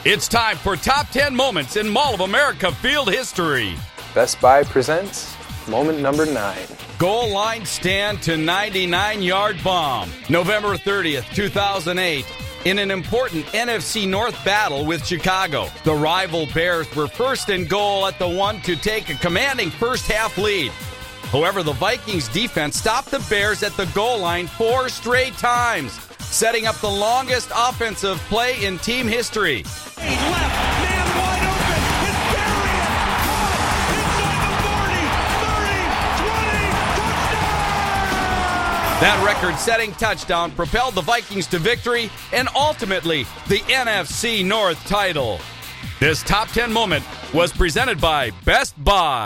It's time for Top 10 Moments in Mall of America Field History. Best Buy presents moment number 9. Goal line stand to 99-yard bomb. November 30th, 2008. In an important NFC North battle with Chicago, the rival Bears were first and goal at the 1 to take a commanding first-half lead. However, the Vikings defense stopped the Bears at the goal line 4 straight times, setting up the longest offensive play in team history. Left, man wide open, it's Berrien, caught, inside the 40, 30, 20, touchdown! That record-setting touchdown propelled the Vikings to victory and ultimately the NFC North title. This Top 10 Moment was presented by Best Buy.